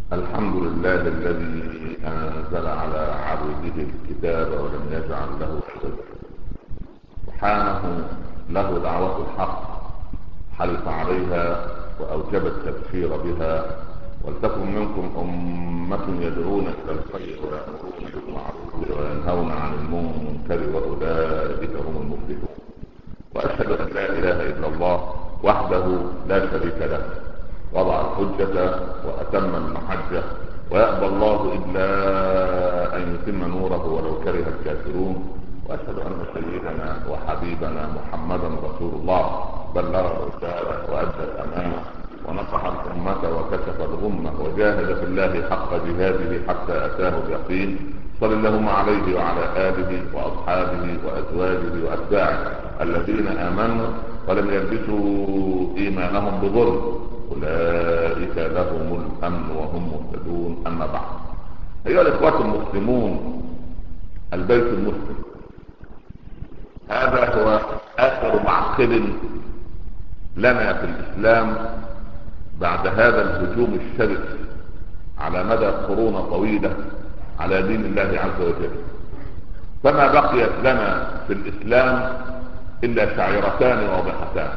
الحمد لله الذي أنزل على عبده الكتاب ولم يجعل له عوجا. سبحانه له دعوة الحق حلف عليها وأوجب التبشير بها. ولتكن منكم أمة يدعون إلى الخير ويأمرون بالمعروف وينهون عن المنكر وأولئك هم المفلحون. وأشهد أن لا إله إلا الله وحده لا شريك له، وضع الحجة وأتم المحجة، ويأبى الله إلا أن يتم نوره ولو كره الكافرون. وأشهد أن سيدنا وحبيبنا محمدا رسول الله بلغ الرسالة وأدى الأمانة ونصح الأمة وكشف الغمة وجاهد في الله حق جهاده حتى أتاه اليقين. صلى اللهم عليه وعلى آله وأصحابه وأزواجه وأتباعه الذين آمنوا ولم يلبسوا إيمانهم بظلم، أولئك لهم الأمن وهم مهتدون. أما بعد، أيها الإخوة المسلمون، البيت المسلم هذا هو آخر معقد لنا في الإسلام بعد هذا الهجوم الشرس على مدى قرون طويلة على دين الله عز وجل. فما بقيت لنا في الإسلام إلا شعيرتان واضحتان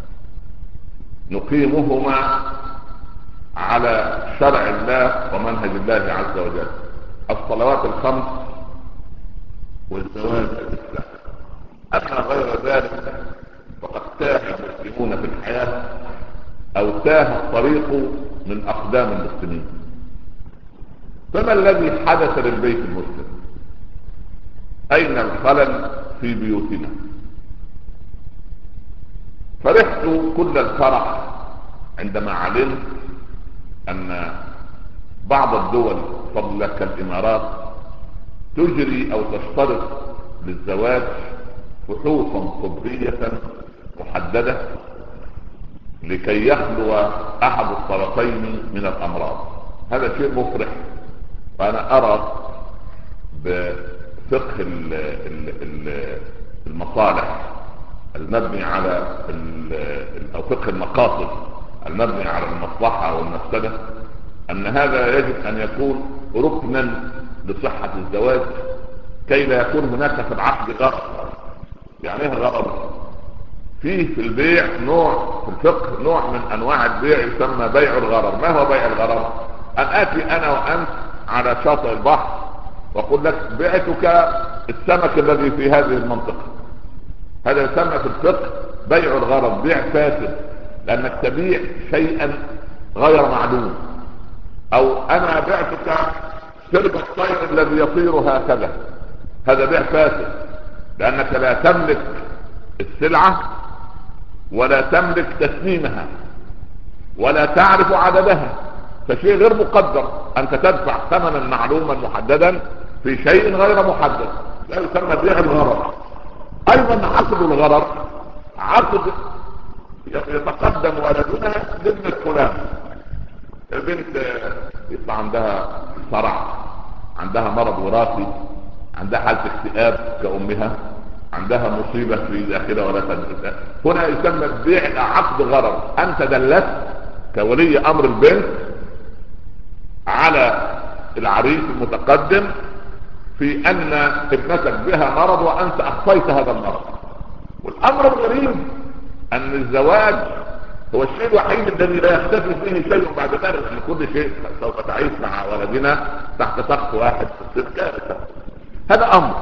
نقيمهما على شرع الله ومنهج الله عز وجل: الصلوات الخمس والزواج الإسلام. أما غير ذلك فقد تاه المسلمون في الحياة أو تاه الطريق من أقدام المسلمين. فما الذي حدث للبيت المسلم؟ أين الخلل في بيوتنا؟ فرحت كل الفرح عندما علمت أن بعض الدول فضلا كالإمارات تجري أو تشترط للزواج فحوصا طبية محددة لكي يخلو أحد الطرفين من الأمراض. هذا شيء مفرح، وأنا أرى بفقه المصالح المبني على أو فقه المقاصد المبني على المصلحة والمفسدة أن هذا يجب أن يكون ركنا لصحة الزواج، كي لا يكون هناك في العقد غرض. يعني ايه غرض؟ في البيع نوع في الفقه، نوع من انواع البيع يسمى بيع الغرر. ما هو بيع الغرر؟ ان اتي انا وانت على شاطئ البحر واقول لك بعتك السمك الذي في هذه المنطقة. هذا يسمى في الفقه بيع الغرر، بيع فاسد، لانك تبيع شيئا غير معلوم. او انا بعتك سرب الطير الذي يطير هكذا، هذا بيع فاسد، لانك لا تملك السلعة ولا تملك تسليمها ولا تعرف عددها، فشيء غير مقدر. انت تدفع ثمنا معلوما محددا في شيء غير محدد، لا يسمى بيع الغرر. ايضا عقد الغرر عقد يتقدم ولدنا لابنة فلان. البنت يطلع عندها صرع، عندها مرض وراثي، عندها حالة اكتئاب كأمها، عندها مصيبة في داخلها ولا تنسى. هنا يسمى بيع عقد غرر. انت دلت كولي امر البنت على العريس المتقدم في ان ابنتك بها مرض وانت اخفيت هذا المرض. والامر الغريب ان الزواج هو الشيء الوحيد الذي لا يختفي فيه شيء بعد ذلك، ان كل شيء سوف تعيش مع ولدنا تحت سقف واحد في الكارثة. هذا امر.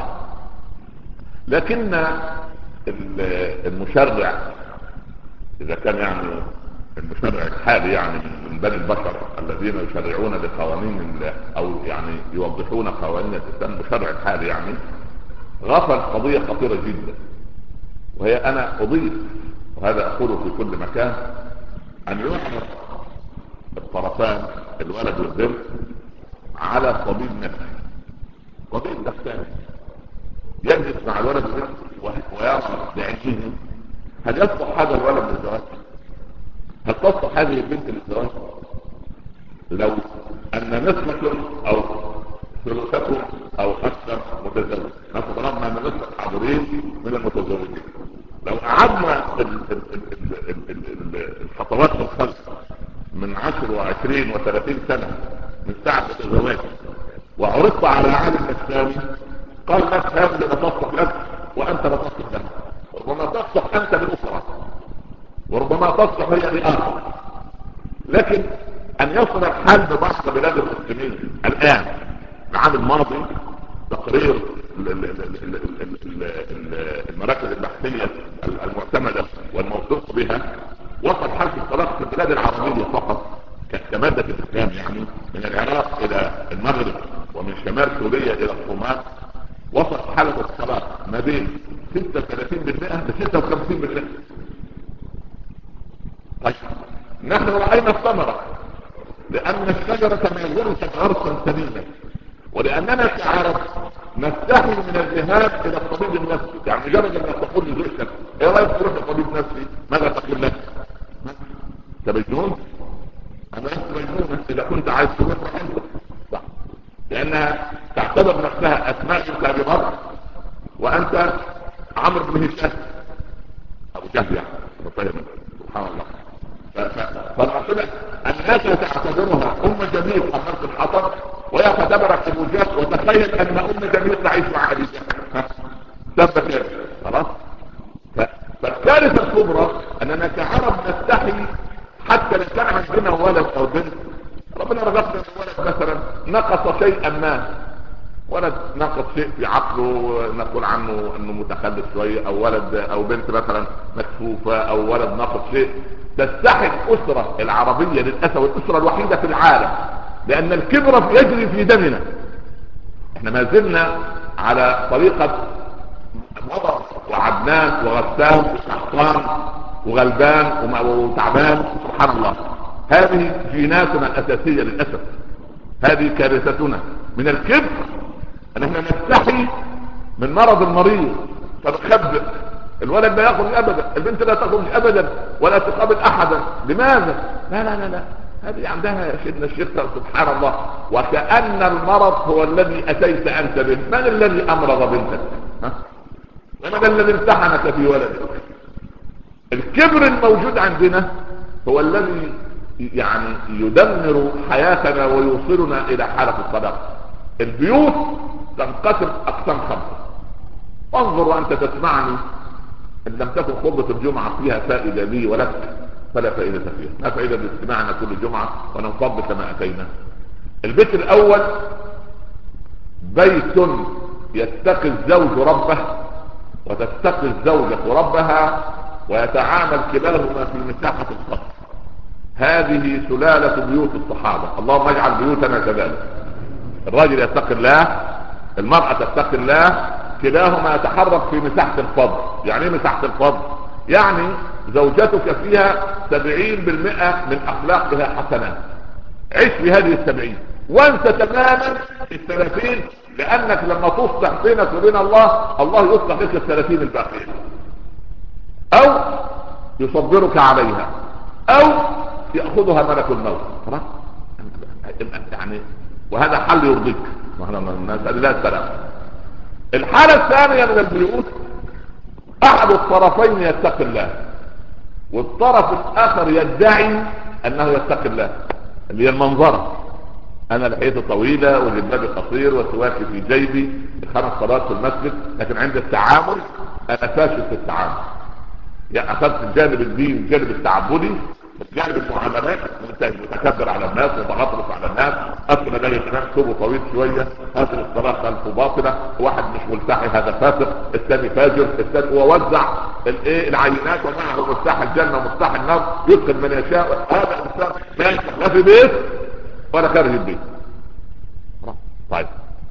لكن المشرع اذا كان يعني المشرع الحالي يعني من بني البشر الذين يشرعون بقوانين او يعني يوضحون قوانين الاسلام، المشرع الحالي يعني غفل قضية خطيرة جدا، وهي انا اضيف وهذا اقوله في كل مكان: ان يعرف الطرفان الولد والبنت على طبيب نفسي، طبيب نفساني يجلس مع الولد ويرى بعينه هل يصلح هذا الولد للزواج؟ هل تصلح هذه البنت للزواج؟ لو ان نسبة او ثلثكم او اكثر متزوج، نفترض ان نسبة حاضرين من المتزوجين، لو قعدنا الخطوات الخمسة من 10 و20 و30 سنة من ساعة الزواج وعرضت على عالم الثاني قال لك هذا لا تصلح لك وانت لا تصلح لك، ربما تصلح انت للاسرة وربما تصلح هي لآخر. لكن ان يصل الحال ببعض بلاد المسلمين الان العام الماضي تقرير المراكز البحثية المعتمدة والموثوق بها وصل حالة الطلاق في البلاد العربية فقط كمادة الاسلام يعني من العراق الى المغرب ومن شمال سوريا الى الصومال وصل حالة الطلاق ما بين 36% ل 56%. طيب نحن رأينا الثمرة لأن الشجرة ما غرست غرسا سليما، ولأننا كعرب نستحي من الذهاب إلى الطبيب النفسي. يعني مجرد أن تقول لزوجتك إيه رأيك تروح لطبيب نفسي، ماذا تقول لك؟ أنت مجنون؟ أنا أنت مجنون إذا كنت عايز تروح أنت، صح؟ لأنها تعتبر نفسها أسماء أنت أبي بكر وأنت عمرو بن هشام أبو جهل يعني سبحان الله. فالمقصود الناس تعتبرها ام جميل حملت الحطب وهي تعتبرك الموجات، وتخيل ان ام جميل تعيش مع ابي جهل ثبت خلاص. فالكارثه الكبرى اننا كعرب نستحي حتى لو كان عندنا ولد او بنت ربنا رزقنا ولد مثلا نقص شيئا ما، ولد نقص شيء في عقله نقول عنه انه متخلف شويه، او ولد او بنت مثلا مكفوفه، او ولد نقص شيء، تستحي الاسره العربيه للاسف الاسره الوحيده في العالم لان الكبر يجري في دمنا. احنا ما زلنا على طريقه مضر وعدنان وغسان وشحطان وغلبان وتعبان سبحان الله. هذه جيناتنا الاساسيه للاسف، هذه كارثتنا من الكبر ان احنا نستحي من مرض المريض فنخبئ. الولد لا يخرج ابدا، البنت لا تخرج ابدا ولا تقابل احدا. لماذا؟ لا لا لا لا، هذه عندها شدنا الشركة سبحان الله. وكأن المرض هو الذي اتيت انت به. من الذي امرض بنتك؟ ومن الذي امتحنك في ولدك؟ الكبر الموجود عندنا هو الذي يعني يدمر حياتنا ويوصلنا الى حالة الطلاق. البيوت تنقسم اقسام خمسة. انظر وانت تسمعني، ان لم تكن خطبة الجمعة فيها فائدة لي ولك فلا فائدة فيها. ما فائدة باستماعنا كل جمعة وننفض كما اتينا. البيت الاول بيت يتقي الزوج ربه وتتقي الزوجة ربها ويتعامل كلاهما في مساحة الصف. هذه سلالة بيوت الصحابة. اللهم اجعل بيوتنا كذلك. الراجل يتقي الله، المرأة تتقي الله، كلاهما يتحرك في مساحة الفضل. يعني ايه مساحة الفضل؟ يعني زوجتك فيها 70% من اخلاقها حسنات، عيش في هذه 70 وانسى تماما 30، لانك لما تصلح بينك وبين الله، الله يصلح لك 30 الباقية، او يصبرك عليها او يأخذها ملك الموت. خلاص يعني، وهذا حل يرضيك. نسأل الله السلام. الحالة الثانية من البيوت احد الطرفين يتقي الله والطرف الاخر يدعي انه يتقي الله، اللي هي المنظرة. انا لحيتي طويلة وجلبابي قصير وسواكي في جيبي 5 صلوات في المسجد، لكن عند التعامل انا فاشل في التعامل. يعني اخذت الجانب الديني والجانب التعبدي، جانب المعاملات متكبر على الناس وتغطرس على الناس، اصل لدي كلام ثوبه طويل شويه، هذه الصلاه خلفه باطله، واحد مش ملتحي هذا فاسق، الثاني فاجر، الثاني ووزع العينات ومعه مفتاح الجنه ومفتاح النار يدخل من يشاء. هذا الانسان لا ينفع لا في بيت ولا خارج البيت. طيب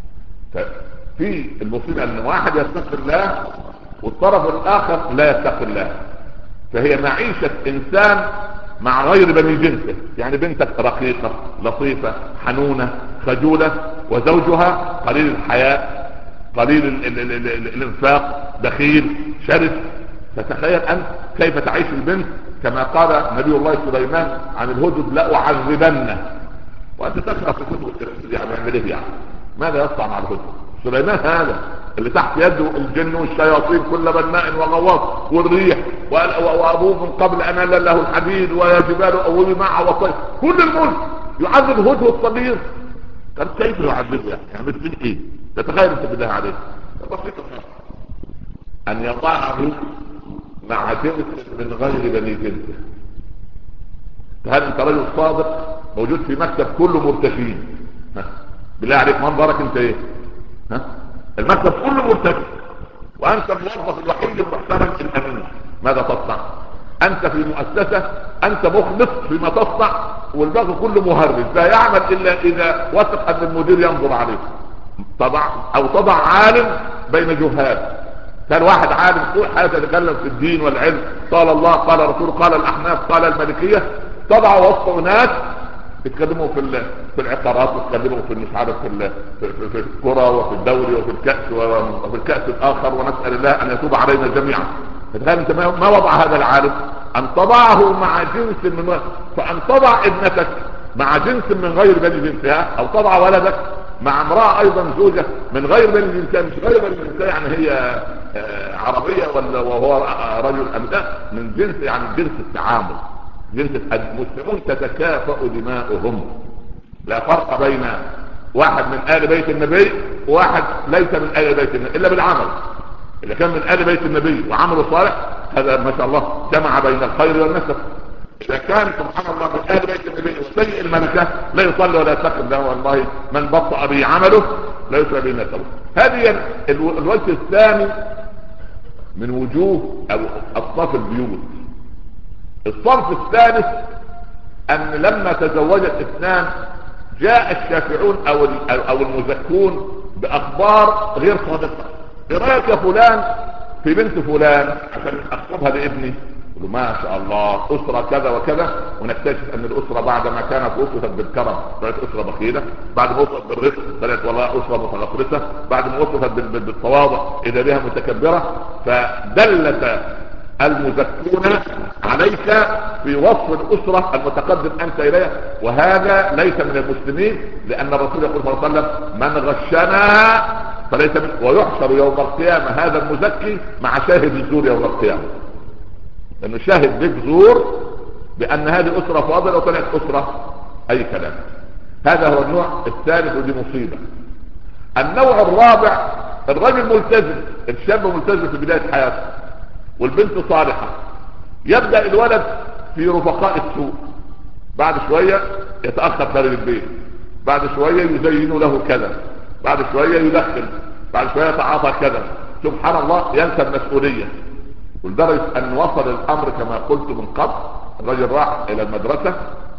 في المصيبه ان واحد يتقي الله والطرف الاخر لا يتقي الله، فهي معيشه انسان مع غير بني جنسه. يعني بنتك رقيقة لطيفة حنونة خجولة، وزوجها قليل الحياء قليل الانفاق بخيل شرس. فتخيل انت كيف تعيش البنت كما قال نبي الله سليمان عن الهدهد: لا اعذبنه. وانت تقرأ في كتب يعني يعمل ايه يعني؟ ماذا يصنع مع الهدهد؟ سليمان هذا اللي تحت يده الجن والشياطين كل بناء وغواص والريح، وابوه من قبل ان أنزل له الحديد ويا جبال اوبي معه وطير، كل الملك يعذب هدهد الصغير قال كيف يعذبه يعني مثل ايه؟ تتخيل انت بالله عليك؟ بسيطة ان يضعه مع جنس من غير بني جنسه. هل انت رجل صادق موجود في مكتب كله مرتفين، بالله عليك منظرك انت ايه؟ المكتب كله مرتفي وانت الموظف الوحيد المحترم الامين، ماذا تصنع؟ انت في مؤسسة انت مخلص فيما تصنع والباقي كله مهرج لا يعمل الا اذا وثق ان المدير ينظر عليه. تضع عالم بين جهال. كان واحد عالم طول حياته يتكلم في الدين والعلم، قال الله قال رسوله قال الاحناف قال المالكية، تضع وسط ناس يتكلموا في العقارات ويتكلموا في مش عارف في الكرة وفي الدوري وفي الكأس وفي الكأس الاخر، ونسأل الله ان يتوب علينا جميعا. فتخيل انت ما وضع هذا العالم ان تضعه مع جنس من، فان تضع ابنتك مع جنس من غير بني جنسها، او تضع ولدك مع امرأة ايضا زوجة من غير بني جنسها، مش غير بني جنسها يعني هي عربية ولا وهو رجل امداء من جنس، يعني جنس التعامل، جنس المسلمون تتكافأ دماؤهم، لا فرق بين واحد من آل بيت النبي وواحد ليس من آل بيت النبي إلا بالعمل. إذا كان من آل بيت النبي وعمله صالح هذا ما شاء الله جمع بين الخير والنسب. إذا كان سبحان الله من آل بيت النبي وسيء الملكة لا يصلي ولا يتقن له والله من بطأ به عمله لا يسرى به نسبه. هذه الوجه الثاني من وجوه أو أصناف البيوت. الصنف الثالث ان لما تزوجت اثنان جاء الشافعون او المزكون باخبار غير صادقه. ايه رايك يا فلان في بنت فلان عشان اخطبها لابني؟ يقولوا ما شاء الله اسره كذا وكذا، ونكتشف ان الاسره بعد ما كانت وصفت بالكرم بقت اسره بخيله، بعد ما وصفت بالرزق طلعت والله اسره متغطرسه، بعد ما وصفت بالتواضع اذا بها متكبره. فدلت المزكون عليك في وصف الأسرة المتقدم أنت إليها، وهذا ليس من المسلمين، لأن الرسول يقول صلى الله عليه وسلم من غشنا فليس من، ويحشر يوم القيامة هذا المزكي مع شاهد الزور يوم القيامة، لأنه شاهد بك زور بأن هذه أسرة فاضلة وطلعت أسرة أي كلام. هذا هو النوع الثالث ودي مصيبة. النوع الرابع الرجل ملتزم، الشاب ملتزم في بداية حياته والبنت صالحة، يبدأ الولد في رفقاء السوء، بعد شوية يتأخر خارج البيت، بعد شوية يزينوا له كذا، بعد شوية يدخن، بعد شوية يتعاطى كذا، سبحان الله ينسى المسؤولية. ولدرجة ان وصل الامر كما قلت من قبل، الرجل راح الى المدرسة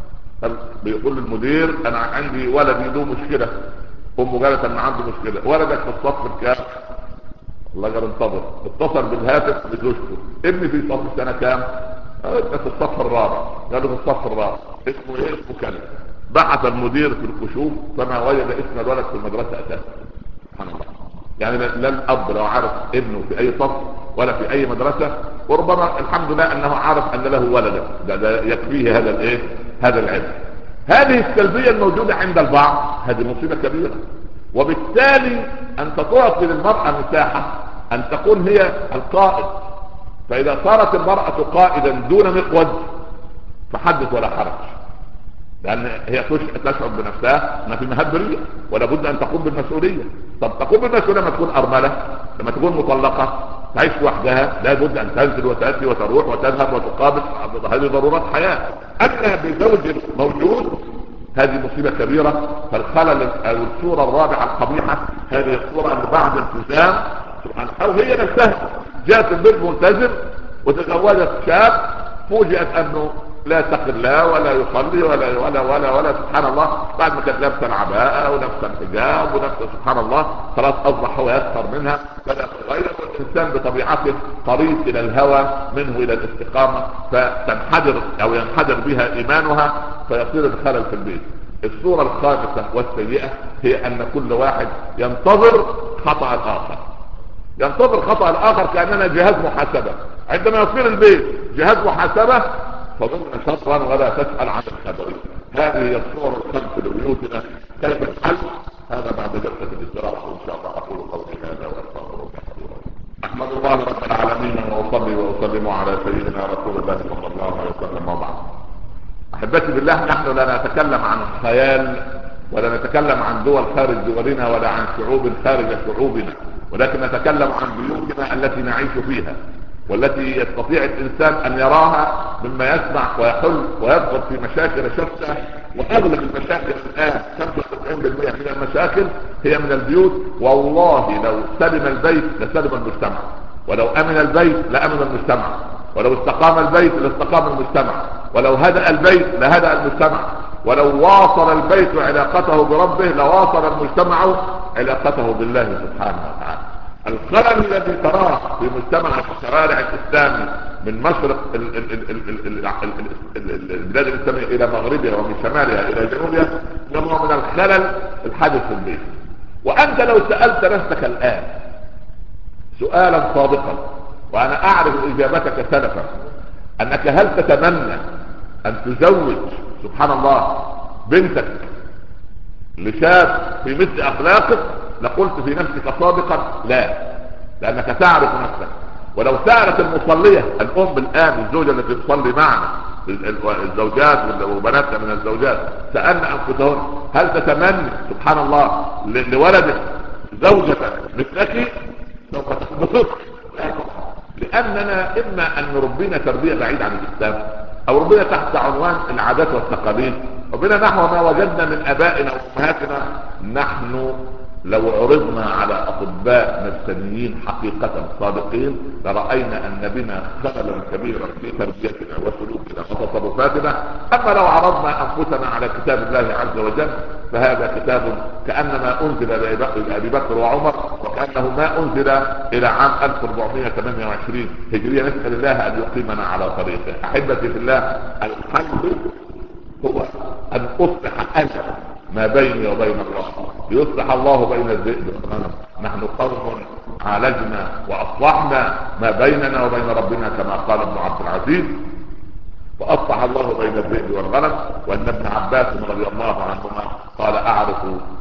بيقول للمدير انا عندي ولدي له مشكلة، امه قالت ان عنده مشكلة، ولدك في الصف الكام؟ الله قال انتظر، اتصل بالهاتف بزوجته، ابني في صف السنة كام؟ في الصف الرابع. قالوا في الصف الرابع، اسمه ايه؟ اسمه كذا. بحث المدير في الكشوف فما وجد اسم الولد في المدرسة اساسا. سبحان الله، يعني لا الاب لو عارف ابنه في اي صف ولا في اي مدرسة، وربما الحمد لله انه عارف ان له ولدا، ده يكفيه هذا الايه؟ هذا العلم. هذه السلبية الموجودة عند البعض هذه مصيبة كبيرة، وبالتالي انت تعطي للمرأة مساحة ان تكون هي القائد. فاذا صارت المرأة قائدا دون مقود فحدث ولا حرج، لان هي تشعر بنفسها انها في مهبرية ولا بد ان تقوم بالمسؤولية. طب تقوم بالمسؤولية لما تكون ارملة، لما تكون مطلقة تعيش وحدها، لا بد ان تنزل وتأتي وتروح وتذهب وتقابل، هذه ضرورات حياة. اما بزوج موجود هذه مصيبة كبيرة. فالخلل او الصورة الرابعة القبيحة هذه الصورة اللي بعد التزام سبحان الله، او هي نفسها جاءت البنت ملتزم وتزوجت شاب فوجئت انه لا يتقي الله ولا يصلي ولا سبحان الله، بعد ما كانت لابسه العباءة ولابسه الحجاب ولابسه سبحان الله خلاص اصبح هو يسخر منها، بدأ يتغير. والانسان بطبيعته طريق الى الهوى منه الى الاستقامة، فتنحدر او ينحدر بها ايمانها فيصير الخلل في البيت. الصورة الخامسة والسيئة هي ان كل واحد ينتظر خطأ الاخر، ينتظر خطأ الاخر كأننا جهاز محاسبة. عندما يصير البيت جهاز محاسبة فضل شطرا ولا تسأل عن الخبر. هذه هي الصور الخمس لبيوتنا كيف الحل. هذا بعد جلسة الاستراحة ان شاء الله اقول قولي هذا واستغفر الله. احمد الله رب العالمين واصلي واسلم على سيدنا رسول الله صلى الله عليه وسلم. وبعد احبتي بالله، نحن لا نتكلم عن خيال ولا نتكلم عن دول خارج دولنا ولا عن شعوب خارج شعوبنا، ولكن نتكلم عن بيوتنا التي نعيش فيها، والتي يستطيع الانسان ان يراها مما يسمع ويحل ويدخل في مشاكل شتى. واغلب المشاكل الان 95% من المشاكل هي من البيوت. والله لو سلم البيت لسلم المجتمع، ولو امن البيت لامن المجتمع، ولو استقام البيت لاستقام المجتمع، ولو هدأ البيت لهدأ المجتمع، ولو واصل البيت علاقته بربه لواصل المجتمع علاقته بالله سبحانه وتعالى. الخلل الذي تراه في مجتمع الشوارع الاسلامي من مشرق البلاد الاسلاميه الى مغربها ومن شمالها الى جنوبها هو من الخلل الحادث في البيت. وانت لو سألت نفسك الان سؤالا صادقا، وانا اعرف اجابتك سلفا، انك هل تتمنى ان تزوج سبحان الله بنتك لشاب في مثل اخلاقك؟ لقلت في نفسك صادقا لا، لانك تعرف نفسك. ولو سألت المصلية الام الان الزوجة التي تصلي معنا الزوجات وبناتنا من الزوجات سألنا انفسهن هل تتمنى سبحان الله لولدك زوجة مثلك؟ سوف بصدق، لاننا اما ان نربينا تربية بعيدة عن الاسلام، او ربنا تحت عنوان العادات والتقاليد، ربنا نحو ما وجدنا من ابائنا وامهاتنا. نحن لو عرضنا على اطباء نفسانيين حقيقة صادقين لرأينا ان بنا خللا كبيرا في تربيتنا وسلوكنا وتصرفاتنا. اما لو عرضنا انفسنا على كتاب الله عز وجل فهذا كتاب كأنما انزل الى ابي بكر وعمر، وكأنه ما انزل الى عام 1428 هجرية. نسأل الله ان يقيمنا على طريقه. احبتي في الله، الحل هو ان اصلح انا ما بيني وبين الله، يصلح الله بين الذئب والغنم. نحن قوم عالجنا واصلحنا ما بيننا وبين ربنا كما قال ابن عبد العزيز، فاصلح الله بين الذئب والغنم. وان ابن عباس رضي الله عنهما قال اعرف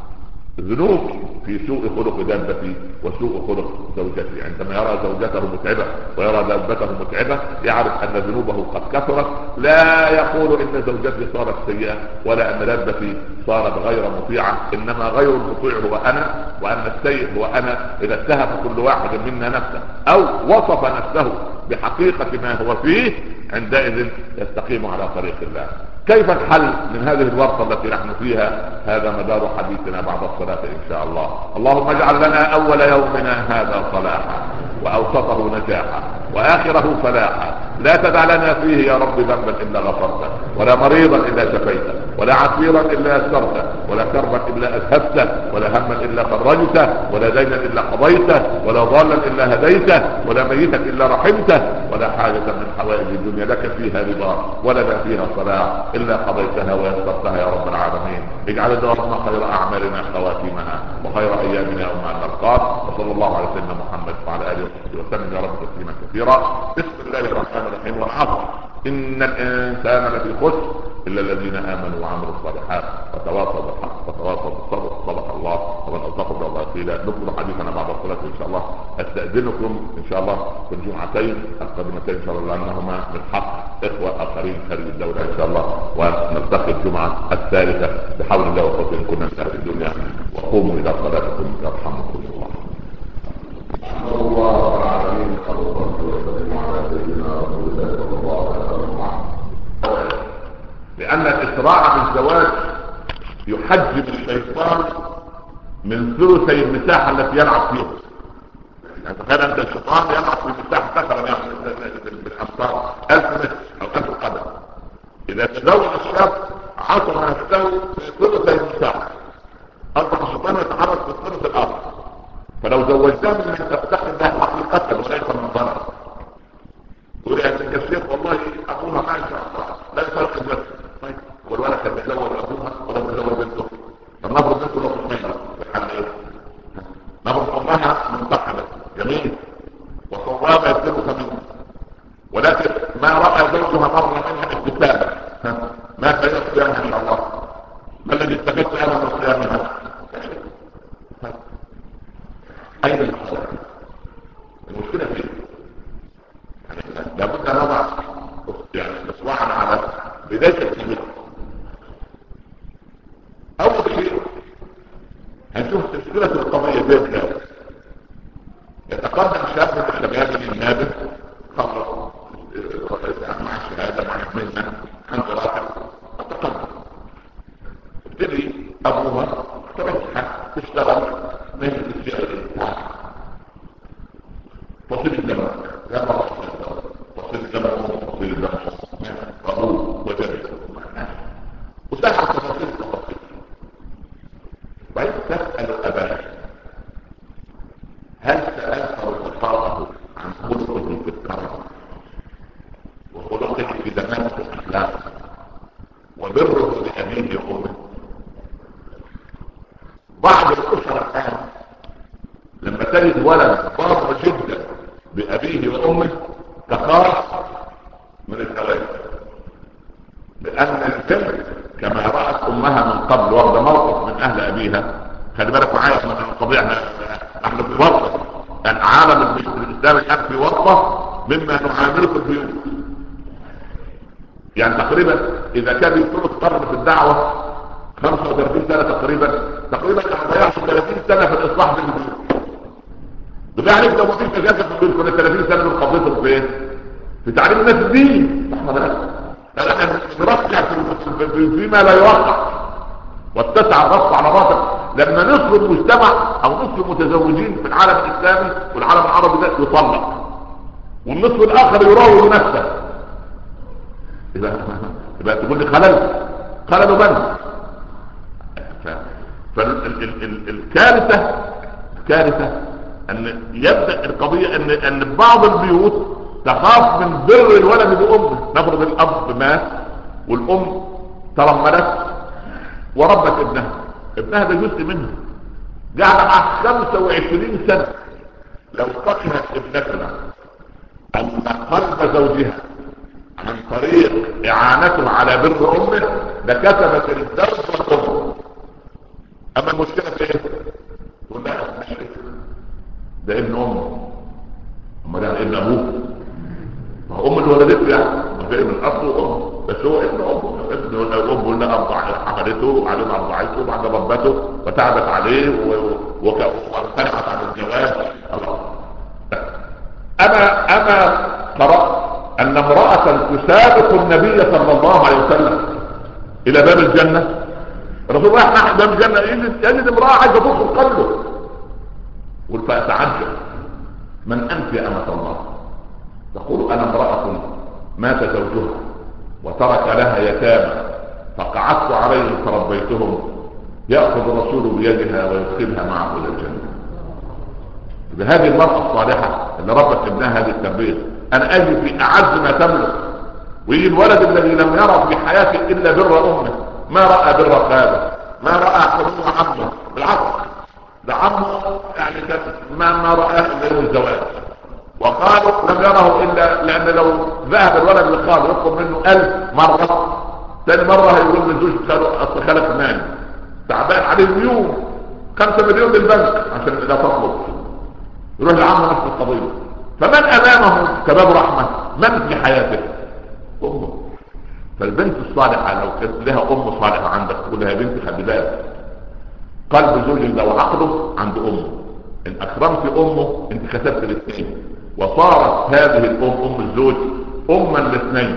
ذنوب في سوء خلق دابتي وسوء خلق زوجتي. عندما يرى زوجته متعبة ويرى دابته متعبة يعرف ان ذنوبه قد كثرت. لا يقول ان زوجتي صارت سيئة ولا ان دابتي صارت غير مطيعة، انما غير المطيع هو انا، وان السيء هو انا. اذا اتهم كل واحد منا نفسه او وصف نفسه بحقيقة ما هو فيه عندئذ يستقيم على طريق الله. كيف الحل من هذه الورطة التي نحن فيها؟ هذا مدار حديثنا بعد الصلاة ان شاء الله. اللهم اجعل لنا اول يومنا هذا صلاحا، واوسطه نجاحا، واخره فلاحا. لا تدع لنا فيه يا رب ذنبا الا غفرته، ولا مريضا الا شفيته، ولا عسيرا الا يسرته، ولا كربا الا اذهبته، ولا هما الا فرجته، ولا دينا الا قضيته، ولا ضالا الا هديته، ولا ميتا الا رحمته، ولا حاجة من حوائج الدنيا لك فيها رضا ولنا فيها صلاح الا قضيتها ويسرتها يا رب العالمين. اجعل دارنا خير اعمالنا خواتيمها، وخير ايامنا يوم ان نلقاك. وصلى الله على سيدنا محمد وعلى اله وصحبه وسلم يا رب تسليما كثيرا. بسم الله الرحمن الرحيم. والعصر ان الانسان لفي خسر الا الذين امنوا وعملوا الصالحات وتواصوا بالحق وتواصوا بالصبر. صدق الله. ومن اصدق من الله قيلا. نكمل حديثنا بعد الصلاه ان شاء الله. استاذنكم ان شاء الله في الجمعتين القادمتين ان شاء الله، لانهما من حق اخوه اخرين خارج الدوله ان شاء الله. ونلتقي الجمعه الثالثه بحول الله وقوته ان كنا في الدنيا. وقوموا الى صلاتكم يرحمكم الله. الله العالمين. لأن الإسراع بالزواج يحجب الشيطان من ثلثي المساحة التي يلعب فيها. يعني تخيل أنت الشيطان يلعب في مساحة مثلا بالأمتار 1000 متر أو 1000 قدم. إذا تزوج الشاب عصر نفسه في ثلثي المساحة، أصبح الشيطان يتحرك في الثلث الآخر. فلو زوجتها من تفتقد لها حقيقتها وليس من ظنها. تقول يا سيدي الشيخ والله أبوها ما شاء الله لا يفرق النفس. طيب والولد كان بيتزوج أبوها ولا بيتزوج بنته؟ طب نفرض بنته لو تطمئنها بالحل إيه؟ نفرض أمها منتقبة جميل وصوابة يبتلك منه، ولكن ما رأى زوجها مرة منها ابتسامة، ما سيصل لها إن الله. ما الذي استفدت أنا من هنشوف تشكيلة القضية دي ازاي. يتقدم شاب من الشباب النابغ خلص مع الشهادة مع المهنة عند راحل تقدم، ابتدي ابوها ترشح تشتغل مهنة الشغل تصير الدم لا مرة تصير الدم تصير الدم ابوه وجده وسهل تفاصيل التفاصيل. بعد تسأل أباه هل سألت رفقاءه عن خلقه في الكرم وخلقه في زمانه الأخلاق وبره لأبيه وأمه؟ بعض الأسر الآن لما تجد ولد بار جدا بأبيه وأمه تخاف من الزواج، لأن البنت كما رأت أمها من قبل واخدة موقف من أهل أبيها. خلي بالك معايا من القضية، احنا في ورطة العالم الإسلامي الآن في ورطة مما نعامله في البيوت. يعني تقريبا إذا كان يكون القرن في الدعوة 35 سنة تقريبا احنا ضيعنا 30 سنة في الإصلاح في البيوت. ده يعني لو مفيش مجازة في البيوت كنا 30 سنة من قضيتهم في ايه؟ في تعليم الناس الدين. احنا نرجع فيما لا يوقع واتسع الرص على باطل. لما نصف المجتمع او نصف المتزوجين في العالم الاسلامي والعالم العربي ده يطلق والنصف الاخر يراوغ نفسه، يبقى تقول لي خلل بني. فالكارثة ان يبدأ القضية ان بعض البيوت تخاف من بر الولد بأمه. نفرض الأب مات والأم ترملت وربت ابنها ده جزء منها قاعدة مع 25 سنة. لو فقهت ابنتنا أن قلب زوجها عن طريق إعانته على بر أمه لكتبت الزوج والأم. أما المشكلة في إيه؟ تقول لها ده ابن أمه، أما ده ابن أبوه، ام اللي ولدته يعني ابن الاصل وام، بس هو ابن ابن الام اللي حملته علم ارضعته بعد ربته وتعبت عليه وامتنعت عن الجواز. انا قرأت ان امرأة تسابق النبي صلى الله عليه وسلم الى باب الجنة. الرسول الله نحن باب الجنة يجد امرأة عايزة تدخل قبله، قل فأتعجب من انت يا امة الله؟ تقول انا امرأة مات زوجها وترك لها يتامى فقعدت عليهم فربيتهم، يأخذ الرسول بيدها ويدخلها معه الى الجنة. بهذه المرأة الصالحة اللي ربت ابنها هذه التربية انا اجي في اعز ما تملك، ويجي الولد الذي لم يرى في حياته الا بر امه، ما رأى بر خاله، ما رأى حلول عمه، بالعكس ده عمه يعني ما رأى الا الزواج. وقالوا لم يره الا لان لو ذهب الولد لخاله يطلب منه 1000 مرة، ثاني مرة هيقول لزوج اصل خالك مالي تعبان عليه مليون 5 مليون للبنك عشان لا تطلب، يروح لعمه نفس القضية. فمن امامه كباب رحمة؟ من في حياته؟ امه. فالبنت الصالحة لو كانت لها ام صالحة عندك تقول لها يا بنتي خلي بالك قلب زوجك لو عقله عند امه، ان اكرمت امه انت كسبت الاثنين، وصارت هذه الام ام الزوج اما الاثنين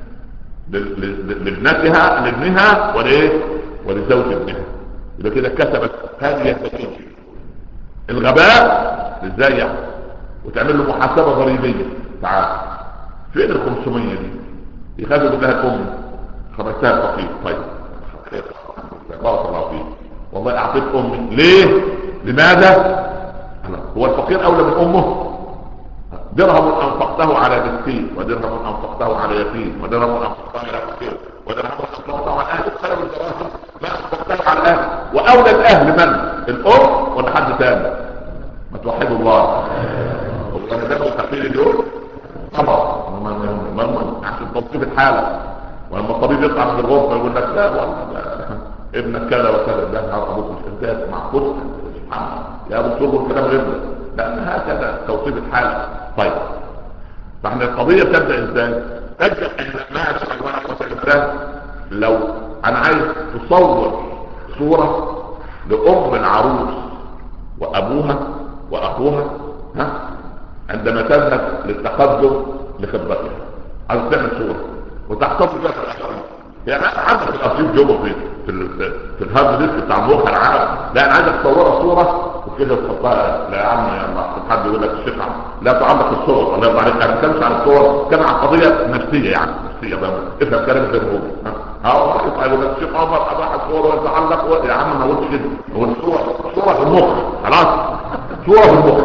لابنتها لابنها ولزوج ابنها، يبقى كده كسبت هذه النتيجه. الغباء ازاي يعني؟ وتعمل له محاسبه ضريبيه. تعال فين ال 500 دي؟ يخاف يقول لها الام خرجتها الفقير. طيب بارك الله فيك، والله اعطيت امي ليه؟ لماذا؟ هو الفقير اولى من امه؟ درهم انفقته على مسكين، ودرهم انفقته على يتيم، ودرهم انفقته على فقير، ودرهم انفقته على اهل خير الدراهم ما انفقته على الاهل. واولى الاهل من؟ الام ولا حد ثاني؟ ما توحدوا الله. وانا ده الفقير اليوم طبعا عشان توصيف الحاله، ولما الطبيب يطلع من الغرفه يقول لك لا والله ابنك كذا وكذا، ده نهار ابوك مش كذا مع قدس سبحان الله يا دكتور الكلام غير ده، لان هكذا توصيف الحاله. طيب فاحنا القضيه تبدا ازاي؟ تبدا ان ما سبحانه وتعالى لو انا عايز تصور صوره لأم العروس وأبوها وأخوها عندما تذهب للتقدم لخطبتها، عايز تعمل صورة وتحتفظ بها في الأخرين. يعني عندك الأرشيف جوه في الهارد ديسك بتاع المخ العام، لا أنا عايزك تصورها صورة وكده تحطها. لا يا عم يا حد يقول لك الشيخ لا تعلق الصور، الله يرضى عليك. انا ما بتكلمش عن الصور، كان عن قضيه نفسيه، يعني نفسيه بقى. افهم كلام زي ما هو يقول لك الشيخ عمر اباح الصور ويتعلق. يا عم ما قلتش كده، هو الصور في المخ خلاص، صوره في المخ.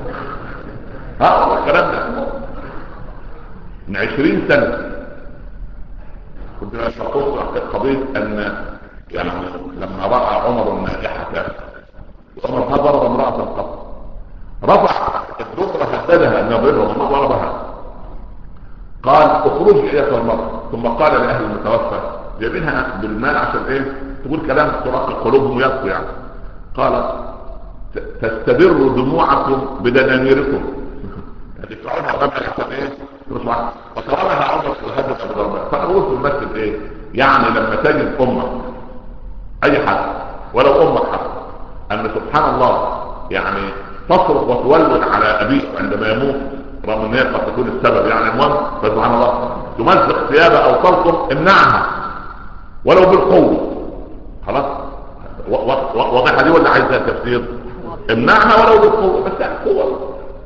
الكلام ده من 20 سنه كنت انا شخصت قضيه ان يعني لما راى عمر النائحه عمر ما ضرب امراه قط، رفع الدكرة هددها ان يضربها ما ضربها، قال اخرج ايتها المرأة، ثم قال لاهل المتوفى جايبينها بالمال عشان ايه؟ تقول كلام ترقق قلوبهم ويبكوا يعني. قال تستبر دموعكم بدنانيركم، تدفعونها قبل عشان ايه؟ وطلبها عمر الهدد ابو ضربها. فانا بقول في المسجد ايه؟ يعني لما تجد امك اي حد ولو امك حد ان سبحان الله يعني تصرخ وتولد على ابيك عندما يموت، رغم ان هي قد تكون السبب يعني المهم، فسبحان الله تمزق ثيابه او تلطم، امنعها ولو بالقوه. خلاص واضحه دي ولا عايزها تفسير؟ امنعها ولو بالقوه، بس يعني قوه.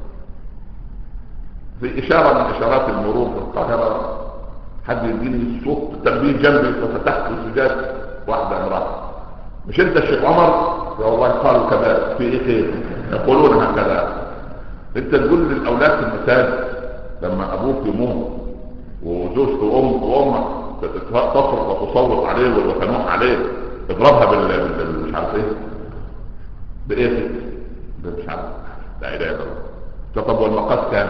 في اشاره من اشارات المرور في القاهره حد يديني صوت تنبيه جنبي، ففتحت الزجاج واحده امراه، مش انت الشيخ عمر؟ يا والله قالوا كذا، في ايه خير؟ يقولون هكذا. انت تقول للاولاد في المساجد لما ابوك يموت وزوجته وامك تصرخ وتصوت عليه وتنوح عليه، اضربها مش عارف ايه بايه مش عارف، لا اله الا الله. طب والمقاس كام؟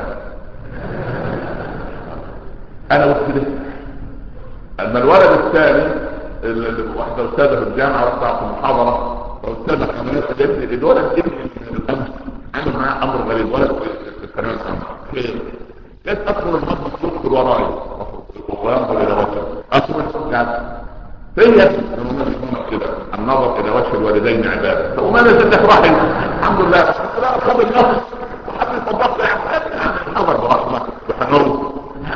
انا قلت كده. اما الولد الثاني واحده استاذه في الجامعه وقعت في المحاضره، واستاذه عمليه الابن الولد ابن عمل معاه امر غريب، ولد في الثانويه العامه لقيت ادخل المطبخ يدخل ورايا وينظر الى وجهه ادخل يعني فهي كده النظر الى وجه الوالدين عباده، وما نزلت رحم الحمد لله. خذ النص وحد يطبق لي نظر برحمه بحنون.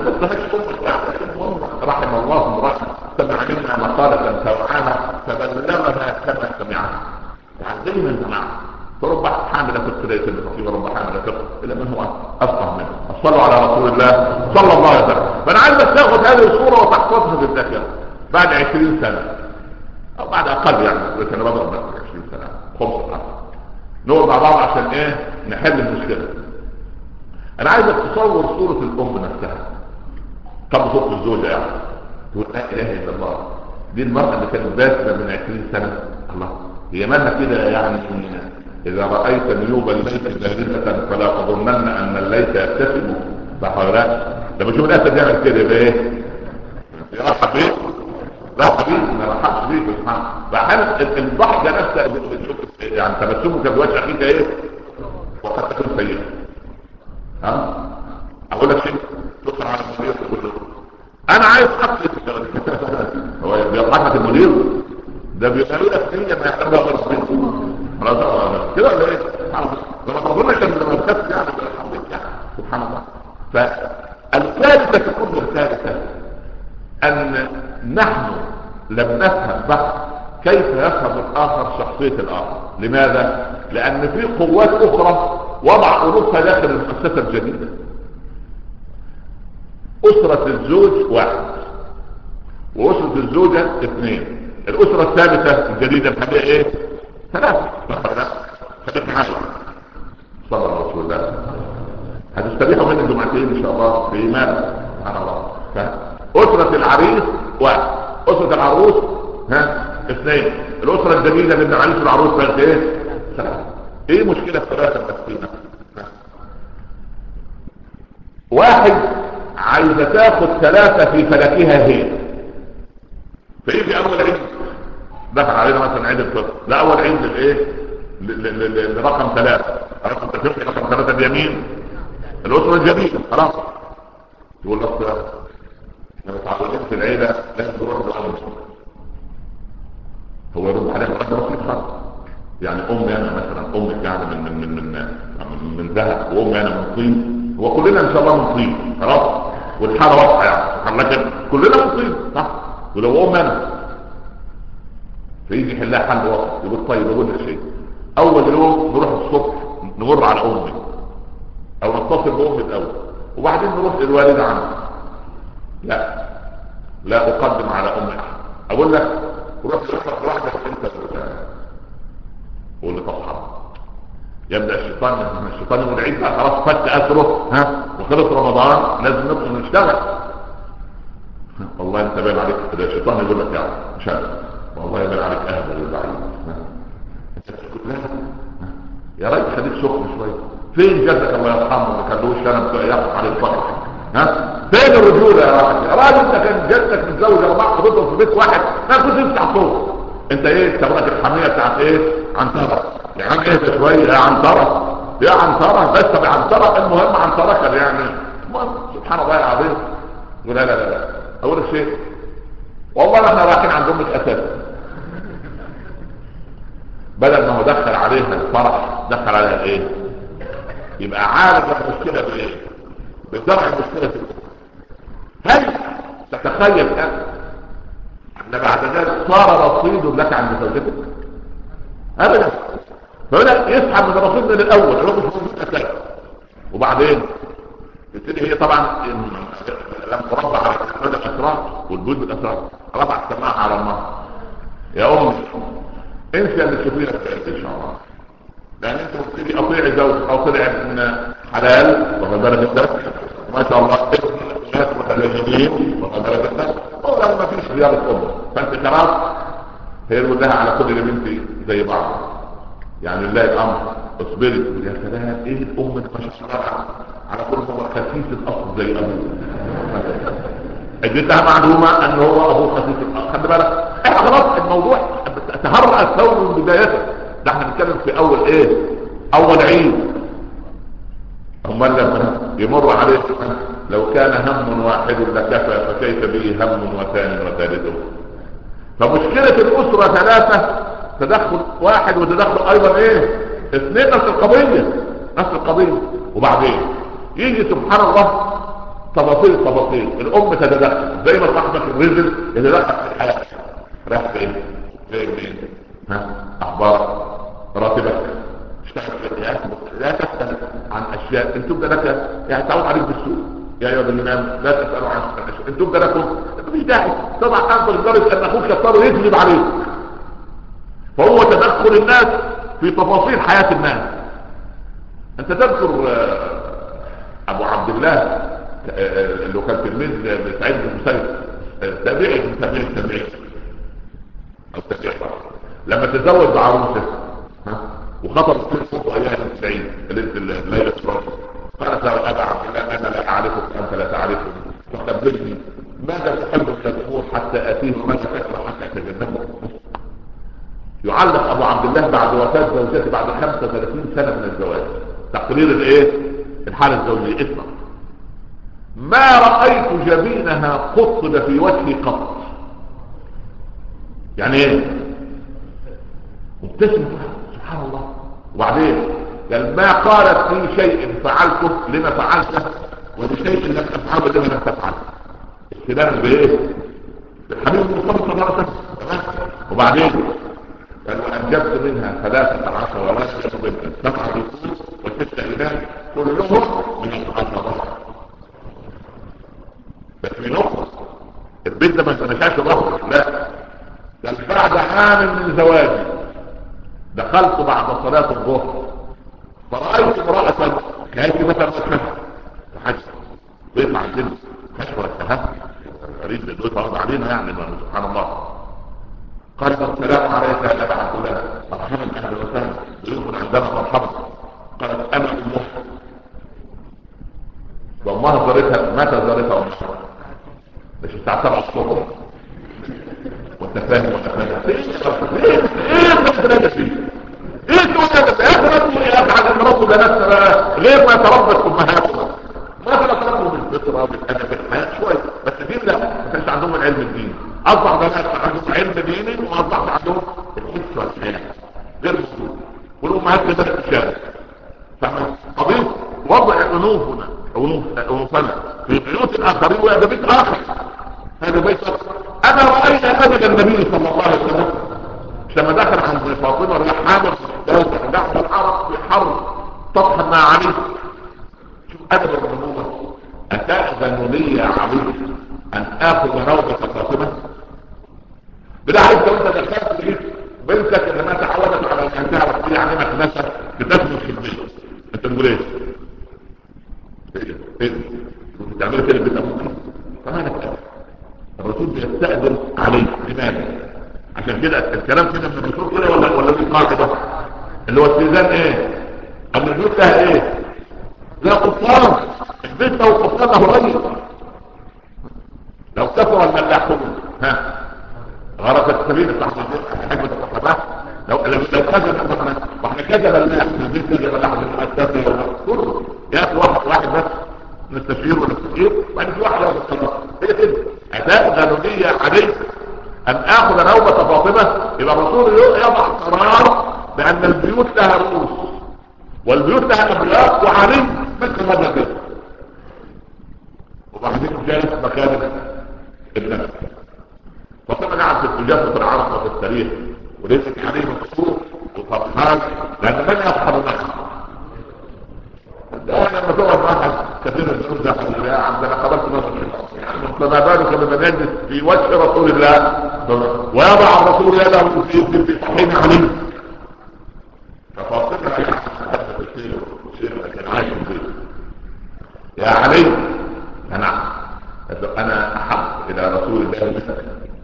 رحم الله امرأة سمع منا مقالة سوعانا فبلغنا كما سمعنا، يعني زي ما سمعنا. فرب حامل فقه ورب حامل فقه الا من هو افقه منه. صلوا على رسول الله صلى الله عليه وسلم. فانا عايزك تاخذ هذه الصوره وتحفظها بالذاكره بعد 20 سنه او بعد اقل، يعني انا بضرب 20 سنه 5 سنين نقعد مع بعض عشان ايه؟ نحل المشكله. انا عايزك تصور صوره الام نفسها قبل صوت الزوجه، يعني تقول لا اله الا الله، دي المرأة اللي كانت باسمة من 20 سنة. الله هي مالها كده يعني؟ اذا رأيت نيوب الليث بارزة فلا تظنن ان الليث يبتسم، صح ولا لا؟ لما تشوف الاسد يعمل كده يبقى ايه؟ يرحب بيه؟ لا حبيبي ما رحبش بيه سبحان الله. الضحكة نفسها يعني تبسمك بوجه اخيك ايه؟ وقد تكون سيئة. اقول لك شيء تقرا على المدير تقول له انا عايز اقتل هو بيضحك المدير ده بيقول لك هي ما يحتاجها غير خلاص كده ولا ايه؟ لما تظن كان لما تخف يعني سبحان الله. فالثالثه تكون الثالثه ان نحن لم نفهم بعد كيف يفهم الاخر شخصيه الاخر. لماذا؟ لان في قوات اخرى وضع قلوبها داخل المؤسسه الجديده. اسرة الزوج 1 واسرة الزوجة 2، الاسرة الثالثة الجديدة بحاجة ايه؟ 3. خليك معايا صلى الله عليه وسلم. هتستريحوا مني جمعتين ان شاء الله في ايمان سبحان الله. اسرة العريس 1، اسرة العروس 2، الاسرة الجديدة اللي ابن العريس والعروس بقت ايه؟ 3. ايه مشكلة 3 بس فينا؟ 1 عايزة تاخد 3 في فلكها هي. فيجي اول عيد دخل علينا مثلا عيد الفطر، ده اول عيد للايه؟ لرقم 3. رقم 3 اليمين الاسرة الجديدة خلاص. يقول لك احنا متعودين في العيلة لازم تروح للأمر، هو يرد عليها رقم بسيط خالص. يعني امي انا مثلا، امك يعني من ذهب، وامي انا من طين، وكلنا ان شاء الله من طين خلاص، والحاله واضحه يعني، لكن كلنا من طين صح. ولو امي انا فيجي يحلها حل واضح، يقول طيب اقول لك شيء، اول يوم نروح الصبح نمر على امي او نتصل بامي الاول، وبعدين نروح للوالده عندي. لا، لا اقدم على امي احد. اقول لك روح لوحدك انت، قول لي طب حرام. يبدا الشيطان يقول عيد بقى خلاص فك اثره، ها وخلص رمضان لازم نبقى نشتغل. والله انت باين عليك كده، الشيطان يقول لك يعني مش عارف، والله باين عليك اهبل البعيد. يا راجل خليك سخن شويه. فين جدك الله يرحمه اللي كان له شنب يقف على الفقر؟ ها فين الرجوله يا راجل؟ يا راجل انت كان جدك متزوج 4 حضرتك في بيت واحد، ما كنت تفتح صوت. انت ايه تبغى الحميه بتاعت ايه؟ عنتره يا عم، اهدى شويه يا عنتره، يا عنتره بس. طب عنتره المهم عنتره كان يعني سبحان الله العظيم. لا لا لا لا اقول لك شيء، والله احنا رايحين عند امك اساسا، بدل ما هو دخل عليها الفرح دخل عليها ايه؟ يبقى عارف المشكله بايه؟ بزرع المشكله. هل تتخيل ان بعد ذلك صار رصيد لك عند زوجتك؟ ابدا. فبدأ يسحب من الرصيد من الاول، هو مش موجود اساسا. وبعدين تبتدي هي طبعا لم تربى على الاسرار والبيوت بالاسرار، ربع السماعه على النار. يا امي انسى اللي تشوفينك ان شاء الله، لان انت مبتدي اطيعي زوج او طلع من حلال ومن درجه ما شاء الله ناس متدينين ومن درجه والله ما فيش رياضه ام، فانت خلاص هي لها على كل اللي بنتي زي بعض يعني. لله الامر اصبري. يا سلام ايه الام ما شاء الله على كل هو خسيس الاصل زي ابوه. اديتها معلومه ان هو ابوه خسيس الاصل. خلي بالك احنا خلاص الموضوع تهرأ الثور من بدايته، ده احنا بنتكلم في اول ايه؟ اول عيد. امال لما يمر عليه لو كان هم واحد لكفى فكيف به هم وثان وثالث. فمشكله الاسره ثلاثه، تدخل واحد وتدخل ايضا ايه؟ 2 نفس القضيه نفس القضيه. وبعدين يجي سبحان الله تفاصيل الام تتدخل زي ما صاحبك الرزل يتدخل في الحياه. رايح فين؟ فين؟ ها اخبار راتبك، اشتغل في الحياه، لا تسال عن اشياء ان تبدا لك يعني تعود عليك بالسوء. يا ايها الذين امنوا لا تسالوا عن اشياء ان تبدا لكم، مفيش داعي. طبعا انظر لدرجه ان اخوك يضطر يكذب عليك. فهو تدخل الناس في تفاصيل حياه الناس. انت تذكر ابو عبد الله اللي كان تلميذ سعيد بن المسيب، تابعي من تابعي او تابعي، لما تزوج بعروسه وخطب كل صوت ايام 90 ليله الفرح، قالت له ابا عبد الله انا لا اعرفك انت لا تعرفني، فخبرني ماذا تحب من الامور حتى اتيه وماذا تكره حتى اتجنبه. يعلق ابو عبد الله بعد وفاه زوجته بعد 35 سنه من الزواج تقرير الايه؟ الحاله الزوجيه. اسمع: ما رايت جبينها قطب في وجهي قط. يعني ايه؟ مبتسم سبحان الله. وبعدين قال ما قالت في شيء فعلته لما فعلته ولشيء لم افعله لما لم تفعله. استدلال بايه؟ الحبيب المصطفى صلى الله عليه وسلم. وبعدين قال وانجبت منها 13 ورثه بنتا 7 ذكور و6 اناث كلهم من الصحابه. بس في نقطه، البيت ده ما تنشاش ظهره، لا، قال بعد عام من زواجي دخلت بعد صلاة الظهر فرأيت امرأة كانت مثلا حج بيطلع الجن كشفة السهام غريب بالدوية فرض علينا يعني سبحان الله. قالت السلام عليك يا ابا عبد الله مرحبا اهلا وسهلا ضيوف عندنا مرحبا. قالت انا امه، وامها زارتها. متى زارتها امها؟ مش الساعة 7 الصبح وانت فاهم وانت فاهم ايه الثلاثة فيه؟ ايه الثلاثة؟ يا اخي يا اخي على المرض ده ناس غير ما يتربص امهاتنا، ما تنقلوا بالفطرة بالادب الحياة شوية. بس دين لا، ما كانش عندهم العلم الديني. اصبح ده ناس عندهم علم ديني واصبح عندهم الحس والحياة غير موجود. امهات كده الشارع. فقضيه وضع انوفنا في بيوت الاخرين، وهذا بيت اخر، هذا بيت اخر. انا رايت ابدا النبي صلى الله عليه وسلم لما دخل عند فاطمه راح حامل دخل العرب في حرب طفحا مع علي. شوف ادب النبوه. اتاذن لي يا علي ان اخذ روضه فاطمه؟ بالله عليك لو انت دخلت لقيت بنتك اللي ما تعودت على ان تعرف في يعني مكنسه بتسمن في البيت، انت تقول ايه؟ ايه بتعمل كده البيت ابوك؟ فما الرسول بيستأذن عليه. لماذا؟ عشان كده الكلام كده من الرسول كده ولا في قاعده اللي هو استئذان ايه؟ ان البيوت لها ايه؟ لا قصان. البيت لو قصان له ريس، لو كفر الملاحون غرقت السبيل صاحب حكمة الصحابة. لو كذب واحنا كذب الملاح في البيت كذب الملاح في المؤسسة كله يأتي واحد بس نستشير ونستشير، وبعد في واحد ياخد القرار. هي كده أداء قانونية عليك أن آخذ نوبة فاطمة. يبقى الرسول يضع قرار بأن البيوت لها رؤوس والبيوت لها أبواب، وعليه مثل هذا كده. وبعدين جالس مكان الناس فطبعا قاعد في التجارة العرب وفي التاريخ، وليست عليه مقصود وفرحان لأن من يصحب النخل. لما تقعد واحد كثير من الناس داخل الله عندنا قبلت نصر يعني فما بالك بمن يجلس في وجه رسول الله ويضع الرسول يده في طحين عليه. ففاطمة كان عايش فيه يا علي انا احب الى رسول الله مثلك.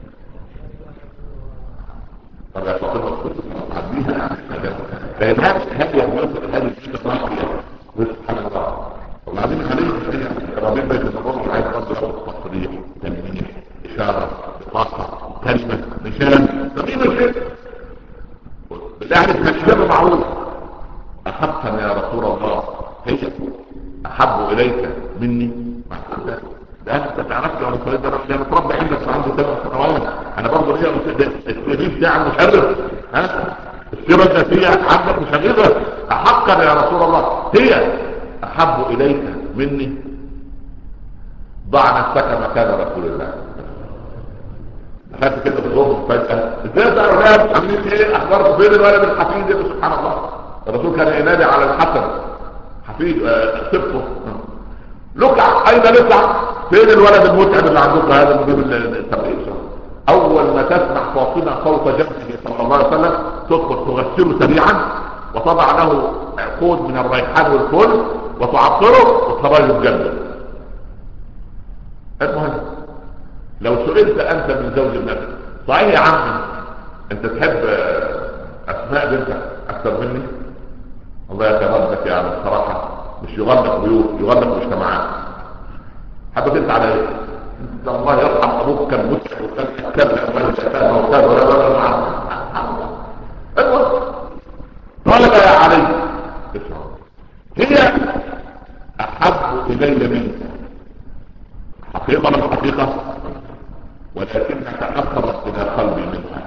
طب يا فاطمة كنت تعديها لان هذه الوصف هذه الفكرة راقية سبحان الله. وبعدين عليه ربنا بيت النظام عايز برضه تصريح تلميح اشارة بطاقة كلمة نشان تقيم الشيء بالله عليك كلمة معروف. احبتني يا رسول الله هي احب اليك مني مع الله. ده انت تعرفت يا رسول الله ده متربى عندك عنده 7 سنوات. انا برضه هي التدريب بتاعي مشرف السيرة الذاتية عندك مشرفة. احقا يا رسول الله هي احب اليك مني. ضع نفسك مكان رسول الله. دخلت كده بالظهر فجأة ازاي ده اولاد عاملين ايه؟ اخبار بين الولد الحفيد. سبحان الله الرسول كان ينادي على الحسن حفيد سبته لقع. اين لقع؟ فين الولد المتعب اللي عندك هذا مجيب التمريض؟ اول ما تسمع فاطمة صوت جنبه صلى الله عليه وسلم تدخل تغسله سريعا وتضع له عقود من الريحان والفل وتعطره وتخرجه بجنبه. المهم لو سئلت انت من زوج النبي صحيح يا عمي انت تحب اسماء بنتك اكثر مني؟ الله يتغلبك يا عم الصراحة مش يغلق بيوت يغلق مجتمعات. حبك انت على ايه؟ انت الله يرحم ابوك كان متعب وكان يتكلم قال يا علي هي احب الي منك حقيقة من حقيقة ولكنك اقرب الى قلبي منها.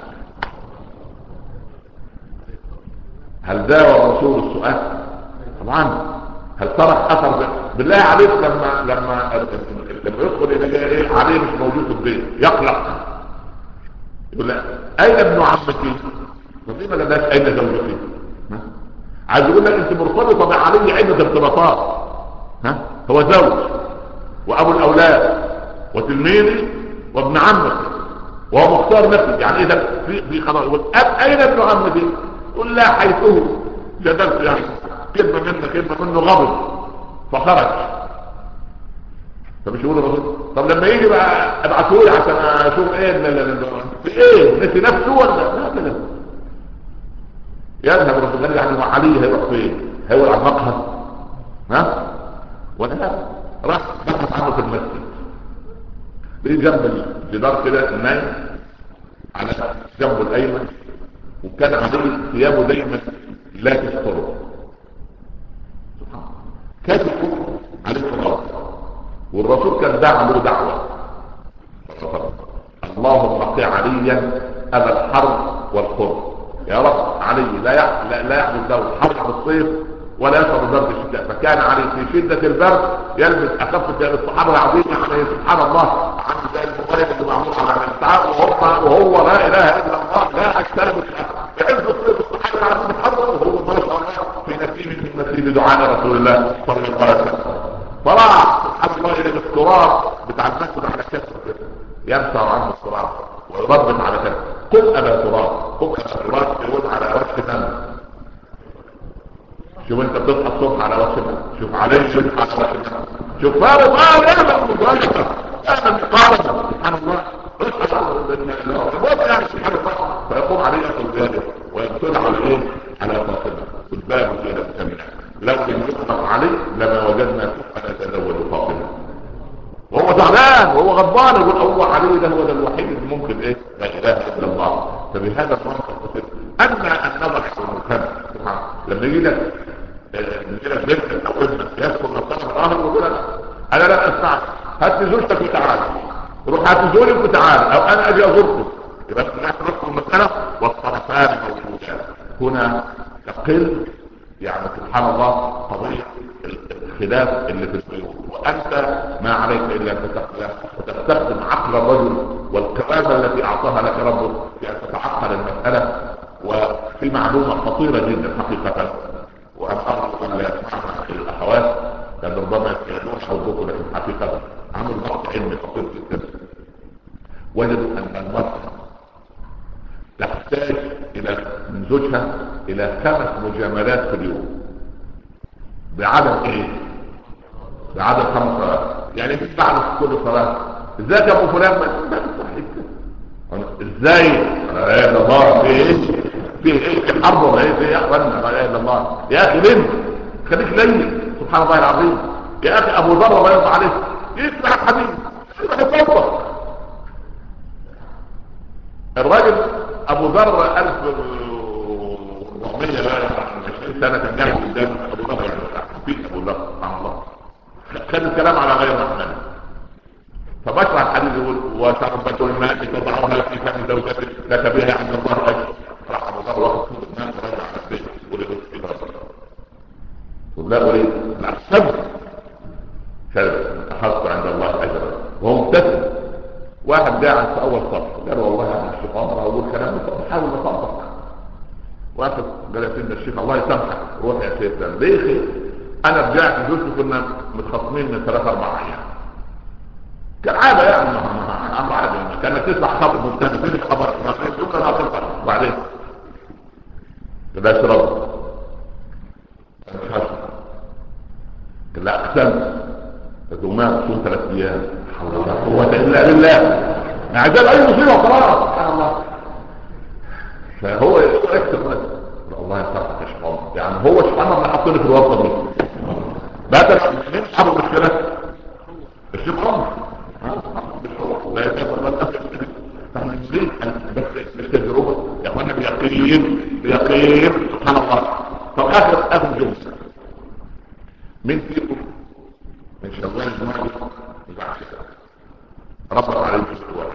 هل داوى الرسول السؤال؟ طبعا. هل ترك اثر بالله عليك لما يدخل الى ايه عليه مش موجود في البيت يقلق يقول لا اين ابن عمتي؟ فليه ما لناش اين زوجتي؟ عايز يقول لك انت مرتبطه بعلي عده ارتباطات. هو زوج وابو الاولاد وتلميذي وابن عمتي وهو مختار نفسي. يعني اذا في خلاص يقول اين ابن عمتي؟ قل لا حيثه جدلت يعني كلمة منه غضب فخرج. فمش يقول الرسول طب لما يجي بقى ابعتهولي عشان اشوف ايه في ايه نسي نفسه ولا لا كده. يذهب الرسول قال يعني علي هيروح فين؟ هيقول على المقهى ولا لا؟ راح بحث عنه في المسجد بيجي جنب الجدار كده النايم على جنبه الايمن وكان عليه ثيابه دايما لا تستره كاتب عليه الصلاة. والرسول كان دعا له دعوة اللهم قع عليا أبا الحرب والخر. يا رب علي لا يحدث له حر في الصيف ولا يشعر برد الشتاء، فكان علي في شدة البرد يلبس اخف ثياب الصحابة العظيم. يعني سبحان الله، عن زي الموبايل اللي معمول على الامتحان وهو لا اله الا الله لا اجتنب في عز الصيف الصحابة العظيم يتحرك وهو ما شاء الله في نسيم من نسيم دعاء رسول الله صلى الله عليه وسلم. طلع سبحان الله الى التراب بتاع المسجد على كتفه يمسح عنه التراب ويربط على كتفه، قل ابا تراب قل ابا تراب يقول على وجه دم. شوف انت بتصحى الصبح على وجه دم، شوف عليه شوف على وجه دم، شوف فارغ لا مبالغه انا مقارنه سبحان الله يعني سبحان الله. فيقوم عليه ياخذ ذلك ويبتلع على ايه؟ على فاطمه الباب الى السمنه. لو لم يطلق عليه لما وجدنا كفءا نتزوج فاطمه وهو زعلان وهو غضبان يقول الله عليه ده هو ده الوحيد اللي ممكن ايه لا اله الا الله. فبهذا المنطق اما ان نضع المكان لما يجي لك بنت او ابنك يذكر نفسه الظاهر ويقول انا لا اسمع هات لي زوجتك وتعالى، روح هات زوجك وتعالى او انا اجي ازوركم، يبقى نحن ندخل المساله والطرفان موجودان. هنا تقل يعني سبحان الله قضيه الخلاف اللي في البيوت، وانت ما عليك الا ان تستخدم عقل الرجل والكرامه التي اعطاها لك ربك في ان تتعقل المساله. وفي معلومه خطيره جدا حقيقه، وانا ارجو ان لا يسمعها الاخوات لان ربما يتكلمون حوضكم، لكن حقيقه عملوا نقط علمي خطير جدا. وجدوا ان المراه تحتاج الى من زوجها الى 5 مجاملات في اليوم بعدد ايه؟ بعدد 5 صلوات. يعني مش بعد كل صلاه ازيك يا ابو فلان ازاي لا اله الا الله في ايه الحرب ولا ايه يا اخوانا لا اله الا الله يا اخي ليه خليك لين سبحان الله العظيم. يا اخي ابو ذر الله يرضى عليه يسمع الحديث يروح يطبق. الراجل ابو ذر 1420 سنه كان جاي قدام ابو ذر في ابو ذر سبحان الله كان الكلام على غير محمد. فبشرح الحديث يقول وشربة الماء تضعها في فم زوجتك لك بها عند الله اجر. راح ابو ذر واخذ كل الناس ورجع على البيت ولد في لا اريد لا صبر اخذت عند الله اجرا وهو مبتسم. واحد قاعد في اول صف قال والله يا الشيخ عمر اقول كلام حاول اطبق. واحد قال يا سيدنا الشيخ الله يسامحك روح يا سيدنا ليه خير؟ انا رجعت زوجتي كنا متخاصمين من 3-4 ايام كالعاده يعني امر عادي كانت تسمع خبر مبتدئ فين الخبر ما يمكن لا تفهم وبعدين ده شرب لا اقسم دوما صوم 3 ايام حول ولا قوه الا بالله ما عجب اي مصيبه خلاص سبحان الله. فهو يكتب الله يسامحك يا شيخ يعني هو سبحان الله حاطيني في الوسط دي بدل من اصحاب المشكله الشيخ عمر لا يتفضل فاحنا نريد بس بالتجربه يا اخوانا بيقين سبحان الله. طب اخر جمله من فيكم من شغال الجماعه ربط عليه الاسبوع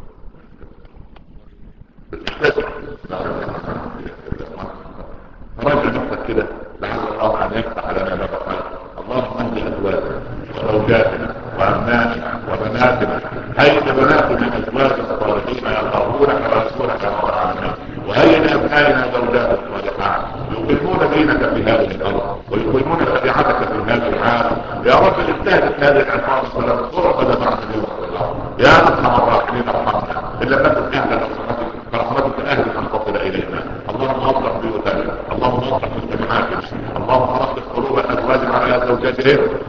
راجع نفسك كده لعل الله ان يفتح لنا باب الخير. اللهم اهد ازواجنا وزوجاتنا وابنائنا وبناتنا هيئ بناتنا ازواجنا الصالحين يرضونك ورسولك يا رب العالمين وهيئ ابنائنا زوجات الصالحات يقيمون دينك في هذه الارض ويقيمون شريعتك في هذا العالم يا رب. استهدف هذه العصابه الصلاه صعبه بعد اليوم يا ارحم الراحمين ارحمنا ان لم نكن اهلا فرحمتك اهل ان تصل الينا. اللهم اصلح بيوتنا اللهم اصلح مجتمعاتنا اللهم اصلح قلوب ازواجنا على زوجاتهم